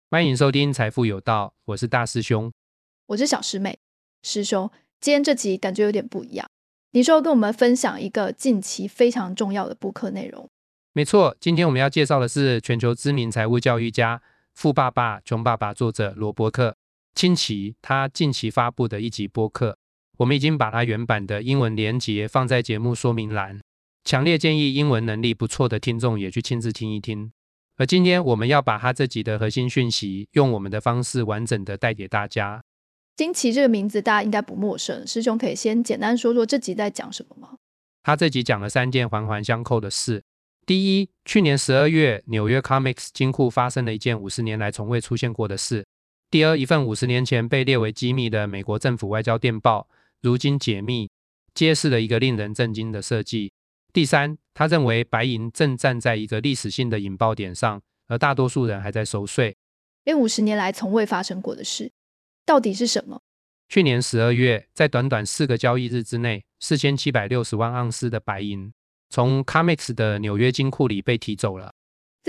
欢迎收听财富有道，我是大师兄。 我是小师妹。师兄，今天这集感觉有点不一样，你说跟我们分享一个近期非常重要的播客内容。 没错，今天我们要介绍的是全球知名财务教育家富爸爸穷爸爸作者罗伯特清崎，他近期发布的一集播客，我们已经把他原版的英文连结放在节目说明栏，强烈建议英文能力不错的听众也去亲自听一听。而今天我们要把他这集的核心讯息用我们的方式完整的带给大家。 惊奇这个名字大家应该不陌生，师兄可以先简单说说这集在讲什么吗？ 他这集讲了3件环环相扣的事。第一，去年12月纽约 Comics 金库发生了一件50年来从未出现过的事。第二，一份50年前被列为机密的美国政府外交电报如今解密，揭示了一个令人震惊的设计。第三，他认为白银正站在一个历史性的引爆点上，而大多数人还在熟睡。 50年来从未发生过的事到底是什么？ 去年12月，在短短4个交易日之内，4760万盎司的白银从 Comex 的纽约金库里被提走了。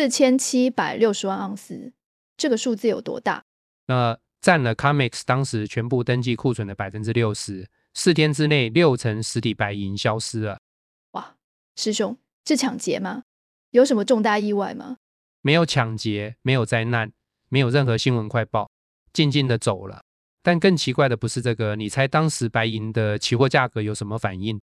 4760万盎司，这个数字有多大？ 占了 Comex 当时全部登记库存的 60%。4天之内，6成实体白银消失了。 哇，师兄，是抢劫吗？有什么重大意外吗？ 没有抢劫，没有灾难，没有任何新闻快报，静静的走了。但更奇怪的不是这个，你猜当时白银的期货价格有什么反应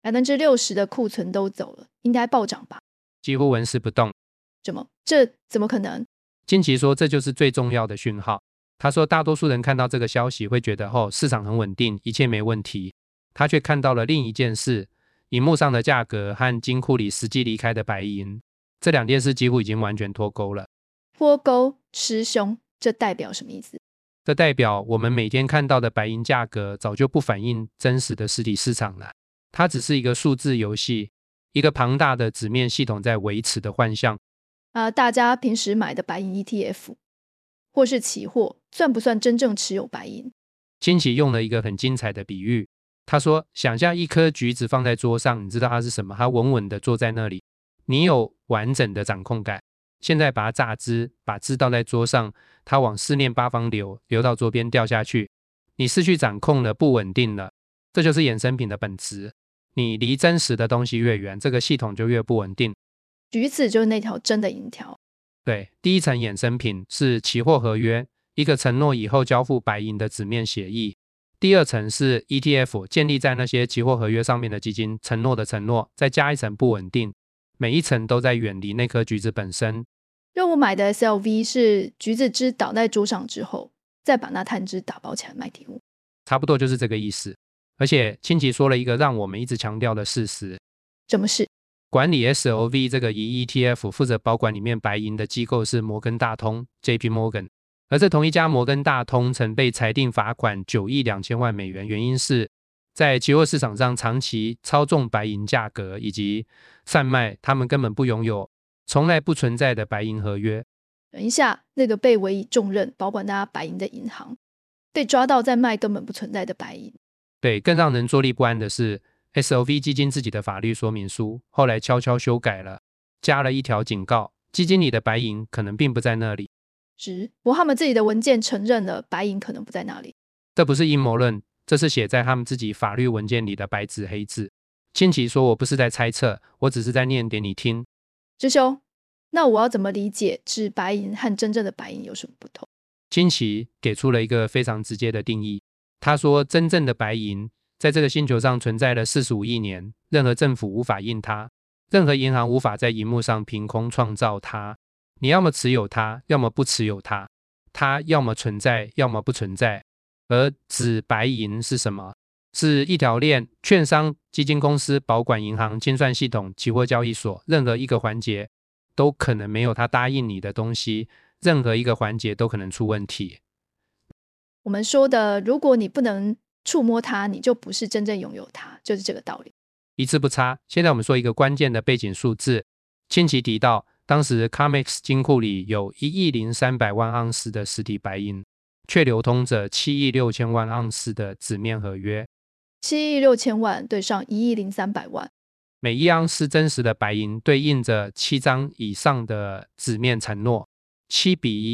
？60%的库存都走了，应该暴涨吧？ 几乎纹丝不动。 这怎么可能？ 金奇说这就是最重要的讯号。他说大多数人看到这个消息会觉得市场很稳定，一切没问题。他却看到了另一件事，萤幕上的价格和金库里实际离开的白银，这2件事几乎已经完全脱钩了。 脱钩？师兄，这代表什么意思？ 这代表我们每天看到的白银价格早就不反映真实的实体市场了，它只是一个数字游戏，一个庞大的纸面系统在维持的幻象。 大家平时买的白银 ETF 或是期货，算不算真正持有白银？ 清崎用了一个很精彩的比喻，他说想象一颗橘子放在桌上，你知道它是什么？它稳稳的坐在那里，你有完整的掌控感。现在把它榨汁，把汁倒在桌上，它往四面八方流到桌边掉下去，你失去掌控了，不稳定了。这就是衍生品的本质，你离真实的东西越远，这个系统就越不稳定。 橘子就是那条真的银条。 对，第一层衍生品是期货合约，一个承诺以后交付白银的纸面协议。第二层是 ETF， 建立在那些期货合约上面的基金承诺的承诺，再加一层不稳定，每一层都在远离那颗橘子本身。 我买的 SLV 是橘子汁倒在桌上之后，再把那摊汁打包起来卖给我。 差不多就是这个意思。而且清崎说了一个让我们一直强调的事实。 什么事？ 管理 SLV 这个以 ETF 负责保管里面白银的机构是摩根大通 JP Morgan， 而这同一家摩根大通曾被裁定罚款9亿2000万美元，原因是在期货市场上长期操纵白银价格以及贩卖他们根本不拥有从来不存在的白银合约。 等一下，那个被委以重任保管大家白银的银行被抓到在卖根本不存在的白银。 对，更让人坐立不安的是 SLV 基金自己的法律说明书后来悄悄修改了，加了一条警告，基金里的白银可能并不在那里。 不过他们自己的文件承认了白银可能不在那里。 这不是阴谋论，这是写在他们自己法律文件里的白纸黑字。清崎说我不是在猜测，我只是在念给你听。 师兄，那我要怎么理解纸白银和真正的白银有什么不同？ 清崎给出了一个非常直接的定义。他说真正的白银在这个星球上存在了45亿年，任何政府无法印它，任何银行无法在荧幕上凭空创造它。你要么持有它，要么不持有它，它要么存在，要么不存在。而纸白银是什么？是一条链，券商、基金公司、保管银行、清算系统、期货交易所，任何一个环节都可能没有他答应你的东西，任何一个环节都可能出问题。 我们说的如果你不能触摸它，你就不是真正拥有它，就是这个道理。 一字不差。现在我们说一个关键的背景数字，清崎提到当时 Comex 金库里有1亿0300万盎司的实体白银，却流通着7亿6千万盎司的纸面合约。 7亿6千万对上1亿0300万， 每1盎司真实的白银对应着7张以上的纸面承诺，7:1。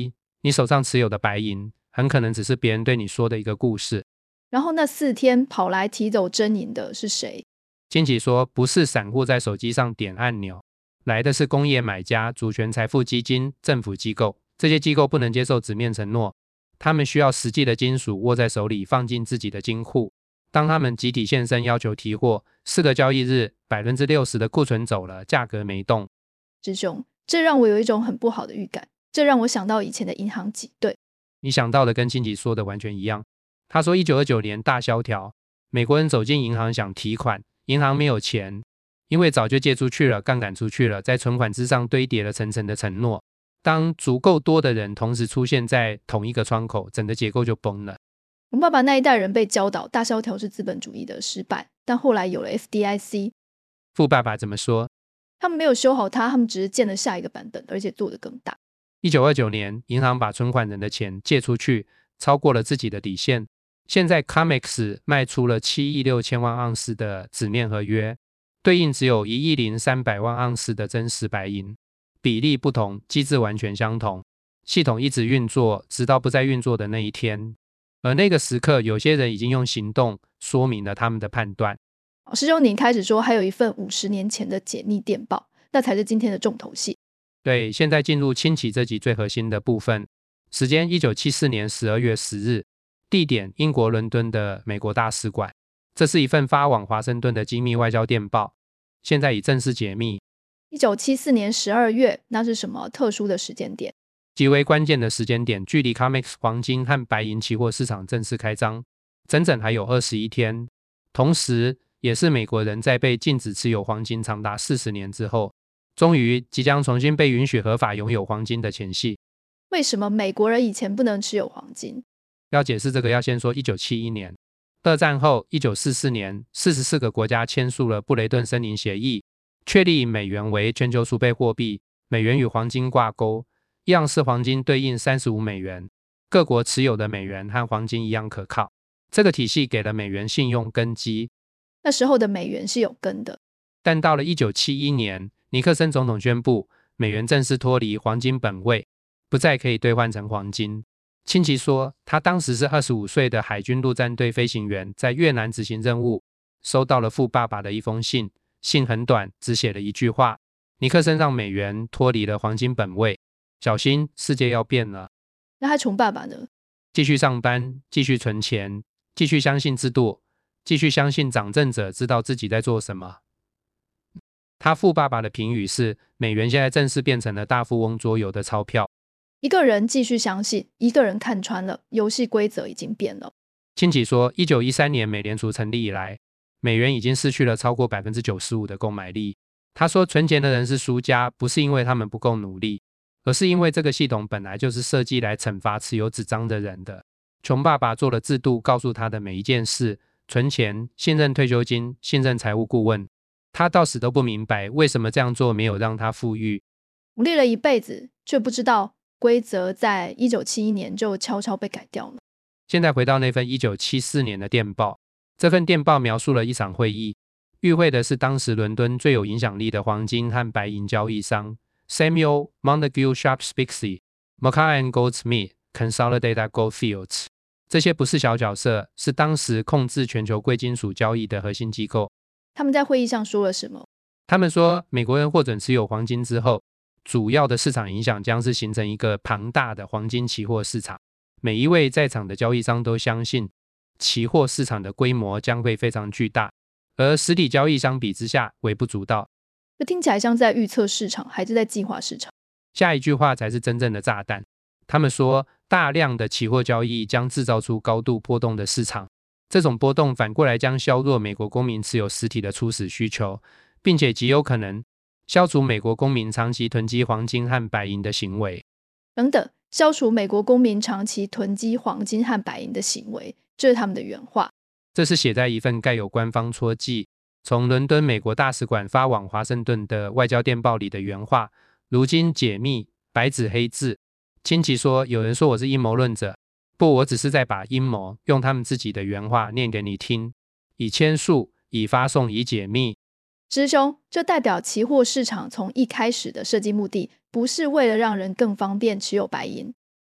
你手上持有的白银很可能只是别人对你说的一个故事。 然后那4天跑来提走真银的是谁？ 金奇说，不是散户在手机上点按钮，来的是工业买家、主权财富基金、政府机构。这些机构不能接受纸面承诺，他们需要实际的金属握在手里，放进自己的金库。当他们集体现身要求提货，4个交易日 60% 的库存走了，价格没动。 师兄，这让我有一种很不好的预感，这让我想到以前的银行挤兑。 你想到的跟金奇说的完全一样。他说1929年大萧条，美国人走进银行想提款，银行没有钱，因为早就借出去了，杠杆出去了，在存款之上堆叠了层层的承诺。当足够多的人同时出现在同一个窗口，整个结构就崩了。 我爸爸那一代人被教导大萧条是资本主义的失败，但后来有了 FDIC。 富爸爸怎么说？ 他们没有修好它，他们只是建了下一个版本，而且做得更大。 1929年，银行把存款人的钱借出去，超过了自己的底线。现在 COMEX 卖出了7亿6千万盎司的纸面合约，对应只有1亿300万盎司的真实白银，比例不同，机制完全相同，系统一直运作，直到不再运作的那一天。而那个时刻，有些人已经用行动说明了他们的判断。 师兄，你开始说还有一份50年前的解密电报，那才是今天的重头戏。 对，现在进入清奇这集最核心的部分。时间1974年12月10日，地点英国伦敦的美国大使馆。这是一份发往华盛顿的机密外交电报，现在已正式解密。 1974年12月，那是什么特殊的时间点？ 极为关键的时间点，距离 COMEX 黄金和白银期货市场正式开张整整还有21天，同时也是美国人在被禁止持有黄金长达40年之后，终于即将重新被允许合法拥有黄金的前夕。 为什么美国人以前不能持有黄金？ 要解释这个，要先说1971年。二战后1944年44个国家签署了布雷顿森林协议，确立美元为全球储备货币，美元与黄金挂钩，一样是黄金对应35美元，各国持有的美元和黄金一样可靠。这个体系给了美元信用根基。 那时候的美元是有根的， 但到了1971年，尼克森总统宣布美元正式脱离黄金本位，不再可以兑换成黄金。清奇说，他当时是25岁的海军陆战队飞行员，在越南执行任务，收到了富爸爸的一封信，信很短，只写了一句话：尼克森让美元脱离了黄金本位，小心世界要变了。 那他穷爸爸呢？ 继续上班，继续存钱，继续相信制度，继续相信掌政者知道自己在做什么。他富爸爸的评语是，美元现在正式变成了大富翁桌游的钞票。 一个人继续相信，一个人看穿了，游戏规则已经变了。 清奇说，1913年美联储成立以来，美元已经失去了超过 95% 的购买力。他说，存钱的人是输家，不是因为他们不够努力，而是因为这个系统本来就是设计来惩罚持有纸张的人的。穷爸爸做了制度，告诉他的每一件事：存钱、信任退休金、信任财务顾问。他到死都不明白，为什么这样做没有让他富裕。 努力了一辈子，却不知道规则在1971年就悄悄被改掉了。 现在回到那份1974年的电报，这份电报描述了一场会议，与会的是当时伦敦最有影响力的黄金和白银交易商 Samuel Montague Sharps Bixby、Mackay and Goldsmith、Consolidated Goldfields。这些不是小角色，是当时控制全球贵金属交易的核心机构。 他们在会议上说了什么？ 他们说，美国人获准持有黄金之后，主要的市场影响将是形成一个庞大的黄金期货市场。每一位在场的交易商都相信，期货市场的规模将会非常巨大，而实体交易相比之下微不足道。 这听起来像在预测市场，还是在计划市场？ 下一句话才是真正的炸弹。他们说，大量的期货交易将制造出高度波动的市场，这种波动反过来将削弱美国公民持有实体的初始需求，并且极有可能消除美国公民长期囤积黄金和白银的行为。 等等，消除美国公民长期囤积黄金和白银的行为，这是他们的原话。 这是写在一份盖有官方戳记，从伦敦美国大使馆发往华盛顿的外交电报里的原话，如今解密，白纸黑字。清奇说，有人说我是阴谋论者，不，我只是在把阴谋用他们自己的原话念给你听，已签署，已发送，已解密。 师兄，这代表期货市场从一开始的设计目的不是为了让人更方便持有白银，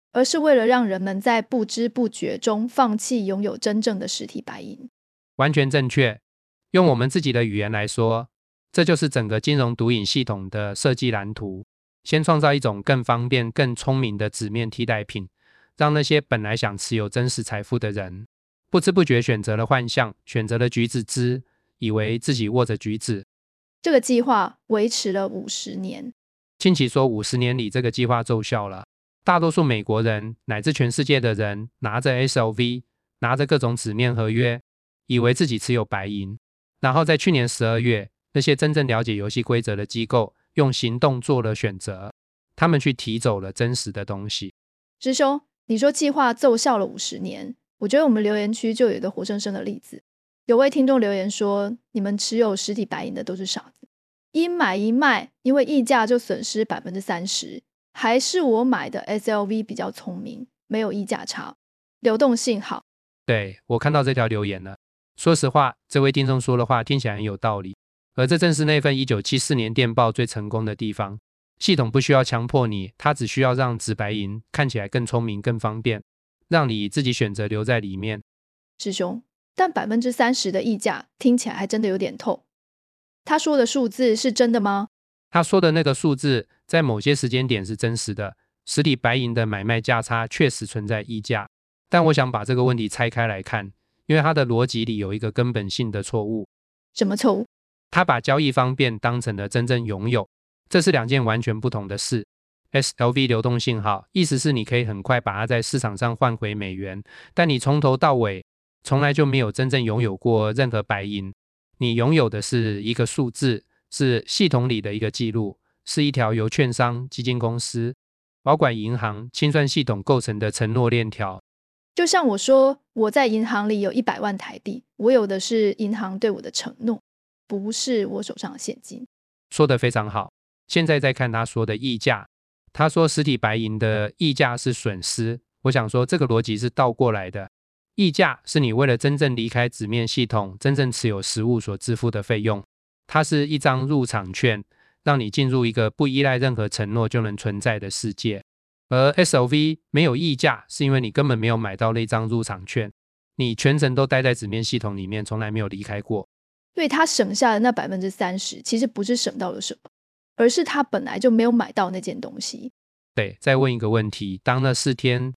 而是为了让人们在不知不觉中放弃拥有真正的实体白银。 完全正确。用我们自己的语言来说，这就是整个金融毒瘾系统的设计蓝图。先创造一种更方便、更聪明的纸面替代品，让那些本来想持有真实财富的人，不知不觉选择了幻象，选择了橘子汁，以为自己握着橘子。 这个计划维持了50年。 亲戚说50年里这个计划奏效了，大多数美国人乃至全世界的人拿着 SLV， 拿着各种纸面合约，以为自己持有白银。然后在去年12月，那些真正了解游戏规则的机构用行动做了选择，他们去提走了真实的东西。 师兄，你说计划奏效了50年，我觉得我们留言区就有一个活生生的例子。有位听众留言说，你们持有实体白银的都是傻子，一买一卖，因为溢价就损失 30%， 还是我买的 SLV 比较聪明，没有溢价差，流动性好。 对，我看到这条留言了。说实话，这位听众说的话听起来很有道理，而这正是那份1974年电报最成功的地方。系统不需要强迫你，它只需要让纸白银看起来更聪明、更方便，让你自己选择留在里面。 师兄，但 30% 的溢价听起来还真的有点透。他说的数字是真的吗？ 他说的那个数字在某些时间点是真实的，实体白银的买卖价差确实存在溢价，但我想把这个问题拆开来看，因为他的逻辑里有一个根本性的错误。 什么错误？ 他把交易方便当成了真正拥有，这是两件完全不同的事。SLV 流动性好，意思是你可以很快把它在市场上换回美元，但你从头到尾从来就没有真正拥有过任何白银。你拥有的是一个数字，是系统里的一个记录，是一条由券商、基金公司、保管银行、清算系统构成的承诺链条。 就像我说，我在银行里有100万台币，我有的是银行对我的承诺，不是我手上的现金。 说得非常好。现在再看他说的溢价，他说实体白银的溢价是损失，我想说这个逻辑是倒过来的。溢价是你为了真正离开纸面系统，真正持有实物所支付的费用，它是一张入场券，让你进入一个不依赖任何承诺就能存在的世界。而 SLV 没有溢价，是因为你根本没有买到那张入场券，你全程都待在纸面系统里面，从来没有离开过。 所以他省下的那 30%， 其实不是省到了什么，而是他本来就没有买到那件东西。 对，再问一个问题，当那4天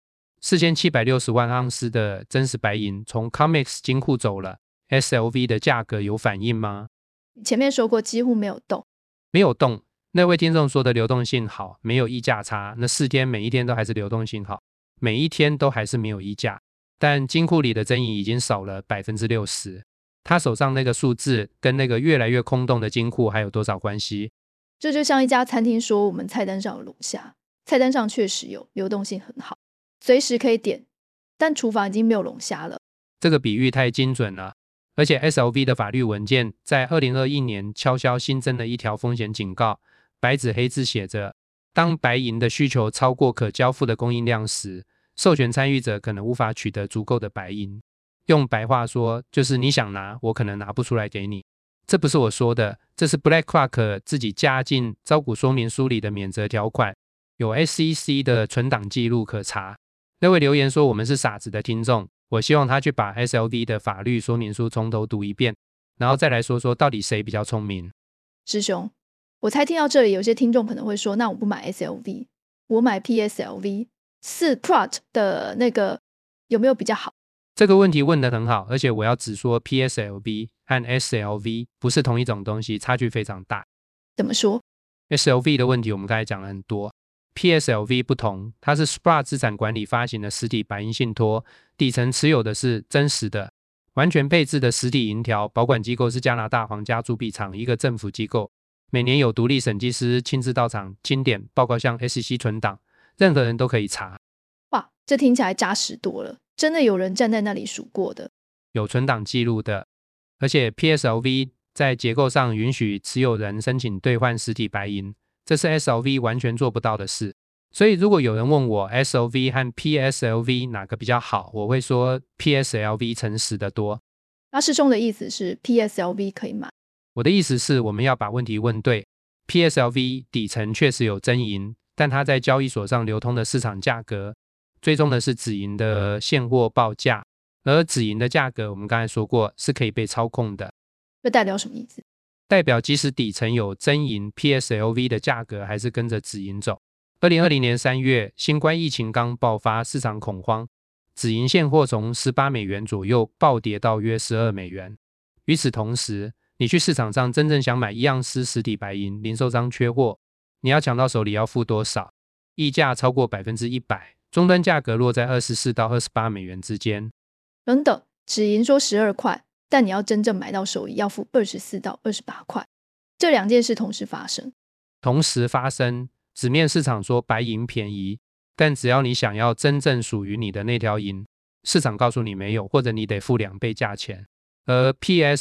4760万盎司的真实白银从 COMEX 金库走了， SLV 的价格有反应吗？ 前面说过几乎没有动。 没有动。那位听众说的流动性好，没有溢价差，那4天每一天都还是流动性好，每一天都还是没有溢价，但金库里的真银已经少了 60%。 他手上那个数字跟那个越来越空洞的金库还有多少关系？ 这就像一家餐厅说我们菜单上有龙虾，菜单上确实有，流动性很好，随时可以点，但厨房已经没有龙虾了。 这个比喻太精准了。而且 SLV 的法律文件在2021年悄悄新增了一条风险警告，白纸黑字写着，当白银的需求超过可交付的供应量时，授权参与者可能无法取得足够的白银。用白话说，就是你想拿，我可能拿不出来给你。这不是我说的，这是 BlackRock 自己加进招股说明书里的免责条款，有 SEC 的存档记录可查。那位留言说我们是傻子的听众，我希望他去把 SLV 的法律说明书从头读一遍，然后再来说说到底谁比较聪明。 师兄，我猜听到这里，有些听众可能会说，那我不买 SLV， 我买 PSLV 4 Prot 的那个有没有比较好？ 这个问题问得很好，而且我要只说 PSLV 和 SLV 不是同一种东西，差距非常大。 怎么说？ SLV 的问题我们刚才讲了很多， PSLV 不同，它是 Sprott 资产管理发行的实体白银信托，底层持有的是真实的完全配置的实体银条，保管机构是加拿大皇家铸币厂，一个政府机构，每年有独立审计师亲自到场清点，报告向 SEC 存档，任何人都可以查。 哇，这听起来扎实多了，真的有人站在那里数过的， 有存档记录的。而且 PSLV 在结构上允许持有人申请兑换实体白银，这是 SLV 完全做不到的事。所以如果有人问我 SLV 和 PSLV 哪个比较好，我会说 PSLV 诚实的多。 那师兄的意思是 PSLV 可以买？ 我的意思是我们要把问题问对。 PSLV 底层确实有真银，但它在交易所上流通的市场价格追踪的是纸银的现货报价，而纸银的价格我们刚才说过是可以被操控的。 这代表什么意思？ 代表即使底层有真银 PSLV 的价格还是跟着纸银走。2020年3月，新冠疫情刚爆发，市场恐慌，纸银现货从18美元左右暴跌到约12美元。与此同时，你去市场上真正想买1盎司实体白银，零售商缺货，你要抢到手里要付多少？溢价超过 100%， 终端价格落在24到28美元之间。 等等，纸银说12块，但你要真正买到手里要付24到28块，这两件事同时发生。 同时发生，纸面市场说白银便宜，但只要你想要真正属于你的那条银，市场告诉你没有，或者你得付2倍价钱。而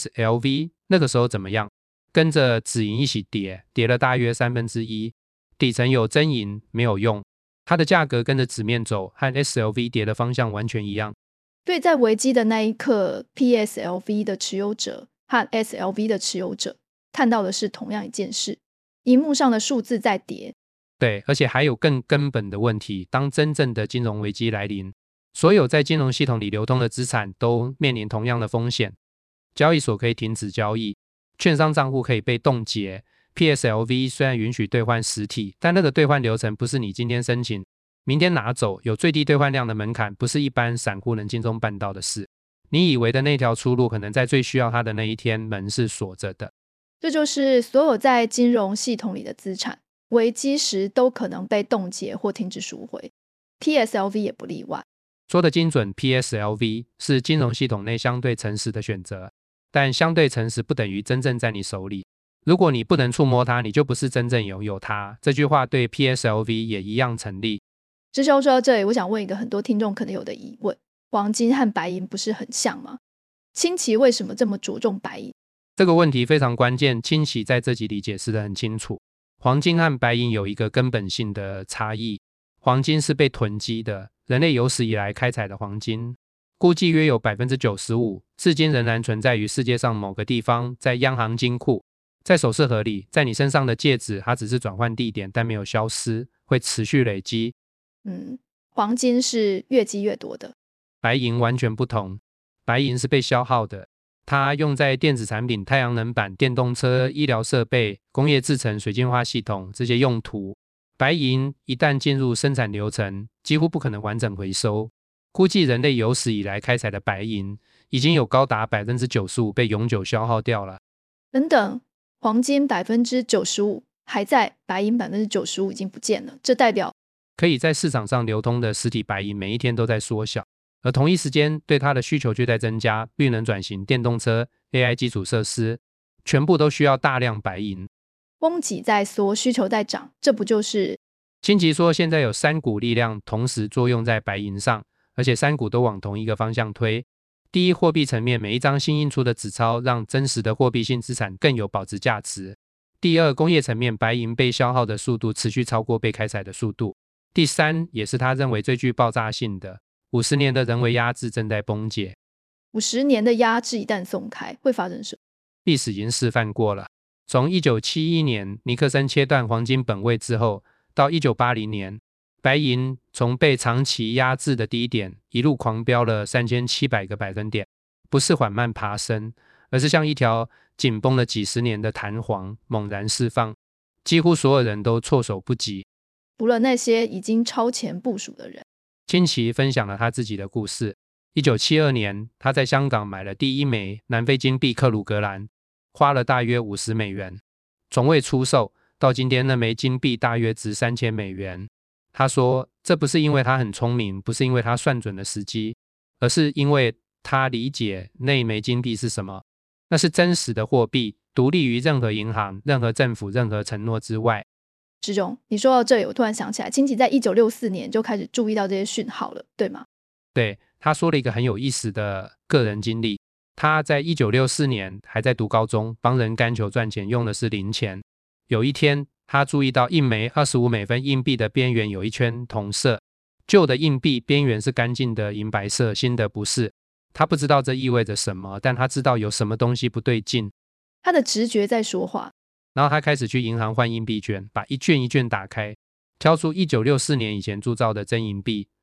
PSLV 那个时候怎么样？跟着纸银一起跌，跌了大约1/3，底层有真银没有用，它的价格跟着纸面走，和 SLV 跌的方向完全一样。 对，在危机的那一刻， PSLV 的持有者和 SLV 的持有者看到的是同样一件事，萤幕上的数字在跌。 对，而且还有更根本的问题，当真正的金融危机来临，所有在金融系统里流通的资产都面临同样的风险。交易所可以停止交易，券商账户可以被冻结。PSLV 虽然允许兑换实体，但那个兑换流程不是你今天申请明天拿走，有最低兑换量的门槛，不是一般散户能轻松办到的事。你以为的那条出路，可能在最需要它的那一天，门是锁着的。 这就是所有在金融系统里的资产，危机时都可能被冻结或停止赎回， PSLV 也不例外。 说的精准， PSLV 是金融系统内相对诚实的选择，但相对诚实不等于真正在你手里。如果你不能触摸它，你就不是真正拥有它。这句话对 PSLV 也一样成立。 师兄说到这里，我想问一个很多听众可能有的疑问，黄金和白银不是很像吗？清奇为什么这么着重白银？ 这个问题非常关键，清奇在这集里解释得很清楚。黄金和白银有一个根本性的差异，黄金是被囤积的，人类有史以来开采的黄金，估计约有 95%， 至今仍然存在于世界上某个地方，在央行金库，在首饰盒里，在你身上的戒指，它只是转换地点，但没有消失，会持续累积。 黄金是越积越多的。 白银完全不同，白银是被消耗的，它用在电子产品、太阳能板、电动车、医疗设备、工业制程、水净化系统这些用途。白银一旦进入生产流程，几乎不可能完整回收。估计人类有史以来开采的白银，已经有高达 95% 被永久消耗掉了。 等等，黄金 95% 还在，白银 95% 已经不见了，这代表可以在市场上流通的实体白银每一天都在缩小，而同一时间对它的需求却在增加，绿能转型、电动车、AI 基础设施，全部都需要大量白银。 供给在缩，需求在涨，这不就是清奇说现在有3股力量同时作用在白银上，而且3股都往同一个方向推。第一，货币层面，每一张新印出的纸钞让真实的货币性资产更有保值价值。第二，工业层面，白银被消耗的速度持续超过被开采的速度。第三，也是他认为最具爆炸性的，50年的人为压制正在崩解。 50年的压制一旦松开，会发生什么？ 历史已经示范过了。从1971年尼克森切断黄金本位之后，到1980年，白银从被长期压制的低点一路狂飙了3700个百分点，不是缓慢爬升，而是像一条紧绷了几十年的弹簧猛然释放，几乎所有人都措手不及。 除了那些已经超前部署的人。 清奇分享了他自己的故事。1972年，他在香港买了第一枚南非金币克鲁格兰，花了大约50美元，从未出售，到今天那枚金币大约值3000美元。他说，这不是因为他很聪明，不是因为他算准了时机，而是因为他理解那枚金币是什么。那是真实的货币，独立于任何银行、任何政府、任何承诺之外。 之中，你说到这里，我突然想起来，清奇在1964年就开始注意到这些讯号了，对吗？ 对，他说了一个很有意思的个人经历。他在1964年还在读高中，帮人干球赚钱，用的是零钱。有一天，他注意到一枚25美分硬币的边缘有一圈同色，旧的硬币边缘是干净的银白色，新的不是。他不知道这意味着什么，但他知道有什么东西不对劲。 他的直觉在说话。 然后他开始去银行换硬币券，把一卷一卷打开，挑出1964年以前铸造的真银币，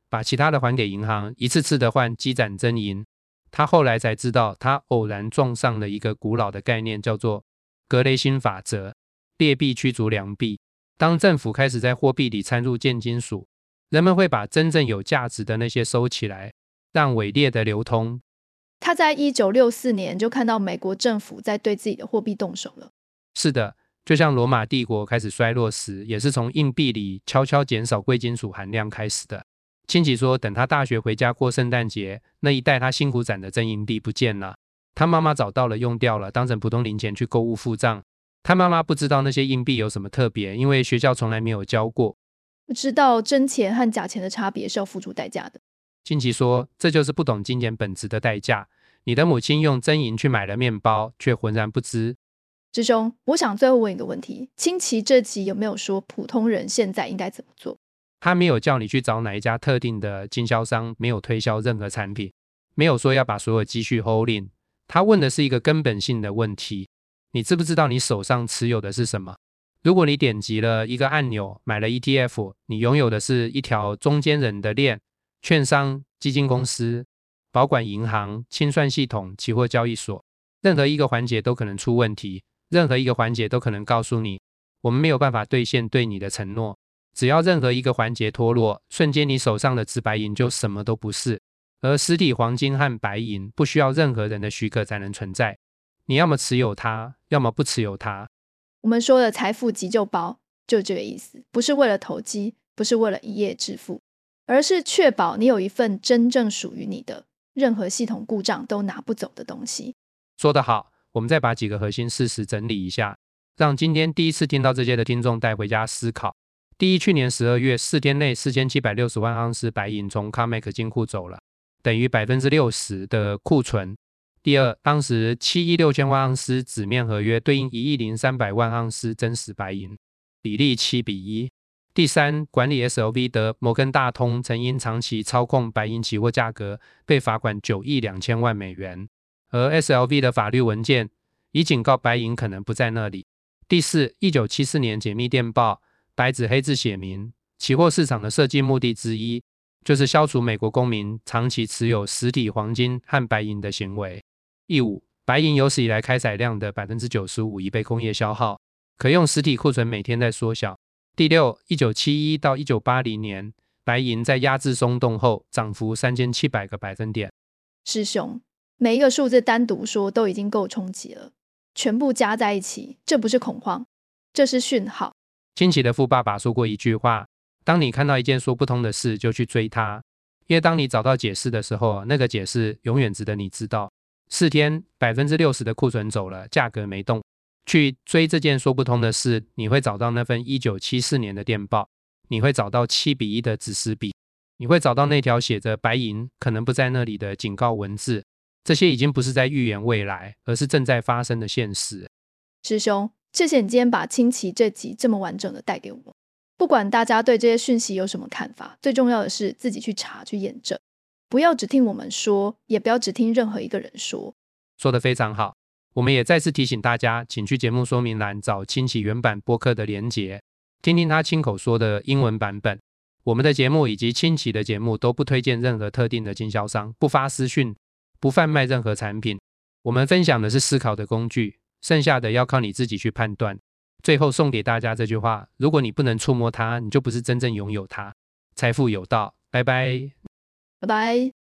把其他的还给银行，一次次的换，积攒真银。他后来才知道，他偶然撞上了一个古老的概念，叫做格雷辛法则，劣币驱逐良币。当政府开始在货币里掺入贱金属，人们会把真正有价值的那些收起来，让伪劣的流通。 他在1964年就看到美国政府在对自己的货币动手了。 是的，就像罗马帝国开始衰落时，也是从硬币里悄悄减少贵金属含量开始的。亲戚说，等他大学回家过圣诞节，那一袋他辛苦攒的真银币不见了，他妈妈找到了，用掉了，当成普通零钱去购物付账。他妈妈不知道那些硬币有什么特别，因为学校从来没有教过。 不知道真钱和假钱的差别是要付出代价的。 亲戚说，这就是不懂金钱本质的代价。你的母亲用真银去买了面包，却浑然不知。 师兄，我想最后问一个问题，清奇这集有没有说普通人现在应该怎么做？ 他没有叫你去找哪一家特定的经销商，没有推销任何产品，没有说要把所有积蓄 hold in。他问的是一个根本性的问题，你知不知道你手上持有的是什么？如果你点击了一个按钮，买了 ETF， 你拥有的是一条中间人的链，券商、基金公司、保管银行、清算系统、期货交易所，任何一个环节都可能出问题，任何一个环节都可能告诉你，我们没有办法兑现对你的承诺。只要任何一个环节脱落，瞬间你手上的纸白银就什么都不是。而实体黄金和白银不需要任何人的许可才能存在，你要么持有它，要么不持有它。 我们说的财富急救包就这个意思，不是为了投机，不是为了一夜致富，而是确保你有一份真正属于你的，任何系统故障都拿不走的东西。 说得好，我们再把几个核心事实整理一下，让今天第一次听到这些的听众带回家思考。第一，去年12月4天内4760万盎司白银从 COMEX 金库走了，等于 60% 的库存。第二，当时7亿6000万盎司纸面合约对应1亿0300万盎司真实白银，比例7:1。第三，管理 SLV 的摩根大通曾因长期操控白银期货价格被罚款9亿2000万美元，而 SLV 的法律文件已警告白银可能不在那里。第四，1974年解密电报白纸黑字写明，期货市场的设计目的之一就是消除美国公民长期持有实体黄金和白银的行为。第五，白银有史以来开采量的 95% 已被工业消耗，可用实体库存每天在缩小。第六，1971到1980年，白银在压制松动后涨幅3700个百分点。 师兄，每一个数字单独说都已经够冲击了，全部加在一起，这不是恐慌，这是讯号。 亲戚的富爸爸说过一句话，当你看到一件说不通的事，就去追它，因为当你找到解释的时候，那个解释永远值得你知道。4天 60% 的库存走了，价格没动，去追这件说不通的事，你会找到那份1974年的电报，你会找到7:1的指示笔，你会找到那条写着白银可能不在那里的警告文字。这些已经不是在预言未来，而是正在发生的现实。 师兄，谢谢你今天把清奇这集这么完整的带给我。不管大家对这些讯息有什么看法，最重要的是自己去查去验证，不要只听我们说，也不要只听任何一个人说。 说得非常好，我们也再次提醒大家，请去节目说明栏找亲戚原版播客的连结，听听他亲口说的英文版本。我们的节目以及亲戚的节目都不推荐任何特定的经销商，不发私讯，不贩卖任何产品。我们分享的是思考的工具，剩下的要靠你自己去判断。最后送给大家这句话，如果你不能触摸它，你就不是真正拥有它。财富有道，拜拜。 拜拜。